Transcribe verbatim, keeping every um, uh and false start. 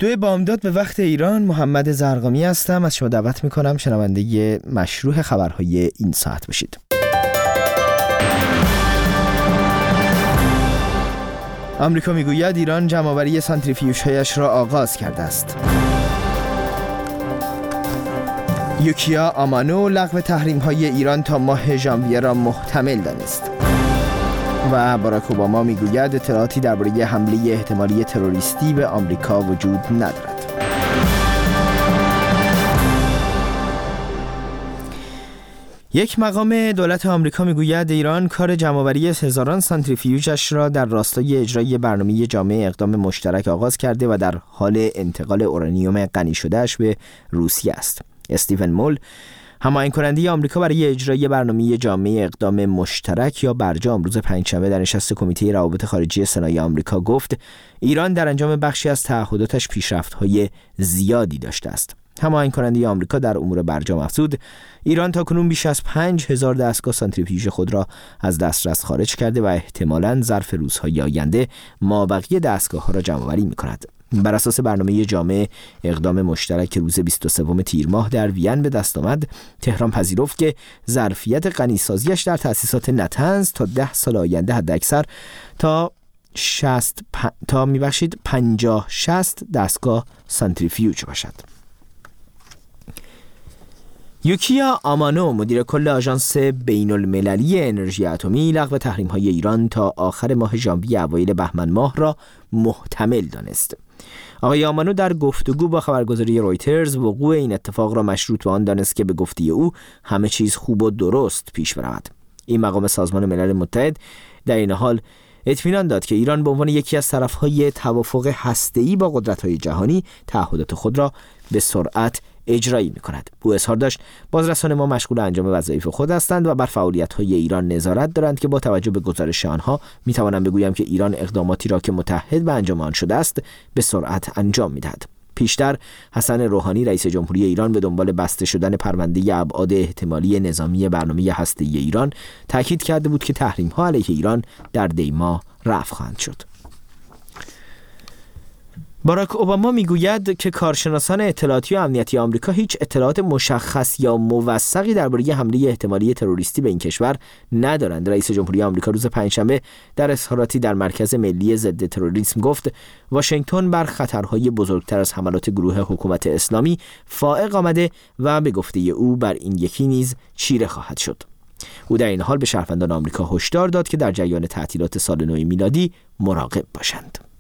دو بامداد به وقت ایران، محمد زرقامی هستم. از شما دعوت میکنم شنونده مشروع خبرهای این ساعت باشید. آمریکا میگوید ایران جمع‌آوری سانتریفیوژهایش را آغاز کرده است. یوکیا آمانو لغو تحریم‌های ایران تا ماه ژانویه را محتمل دانست. و باراک اوباما میگوید اطلاعاتی درباره حمله احتمالی تروریستی به آمریکا وجود ندارد. یک مقام دولت آمریکا میگوید ایران کار جمع‌آوری هزاران سانتریفیوژش را در راستای اجرای برنامه جامع اقدام مشترک آغاز کرده و در حال انتقال اورانیوم غنی شده‌اش به روسیه است. استیون مول، هماهنگ کننده آمریکا برای اجرای برنامه جامع اقدام مشترک یا برجام، روز پنجشنبه در نشست کمیته روابط خارجی سنای آمریکا گفت ایران در انجام بخشی از تعهداتش پیشرفت‌های زیادی داشته است. هماهنگ کننده آمریکا در امور برجام افزود ایران تاکنون بیش از پنج هزار دستگاه سانتریفیوژ خود را از دسترس خارج کرده و احتمالاً ظرف روزهای آینده مابقی دستگاه‌ها را جمع‌آوری می‌کند. بر اساس برنامه جامع اقدام مشترک روز بیست و سوم تیر ماه در وین به دست آمد، تهران پذیرفت که ظرفیت غنی‌سازیش در تأسیسات نتنز تا ده سال آینده حداکثر تا شصت پ... تا میبخشید پنجاه شصت دستگاه سانتریفیوژ باشد. یوکیا آمانو، مدیر کل آژانس بین المللی انرژی اتمی، لغو تحریم‌های ایران تا آخر ماه ژانویه اوایل بهمن ماه را محتمل دانست. آقای آمانو در گفتگو با خبرگزاری رویترز وقوع این اتفاق را مشروط به آن دانست که به گفته او همه چیز خوب و درست پیش برود. این مقام سازمان ملل متحد در این حال اطمینان داد که ایران به عنوان یکی از طرف‌های توافق هسته‌ای با قدرت‌های جهانی تعهدات خود را به سرعت اجرایی می‌کند. او اظهار داشت بازرسان ما مشغول انجام وظایف خود هستند و بر فعالیت‌های ایران نظارت دارند که با توجه به گزارش آنها می‌توانم بگویم که ایران اقداماتی را که متحد به انجام آن شده است به سرعت انجام می‌دهد. پیشتر حسن روحانی رئیس جمهوری ایران به دنبال بسته شدن پرونده ابعاد احتمالی نظامی برنامه هسته‌ای ایران تاکید کرده بود که تحریم‌ها علیه ایران در دی ماه رفع خواهند شد. باراک اوباما میگوید که کارشناسان اطلاعاتی و امنیتی آمریکا هیچ اطلاعات مشخص یا موثقی درباره حمله احتمالی تروریستی به این کشور ندارند. رئیس جمهوری آمریکا روز پنجشنبه در اظهاراتی در مرکز ملی ضد تروریسم گفت واشنگتن بر خطرهای بزرگتر از حملات گروه حکومت اسلامی فائق آمده و به گفته او بر این یکی نیز چیره خواهد شد. او در این حال به شهروندان آمریکا هشدار داد که در جریان تعطیلات سال نو میلادی مراقب باشند.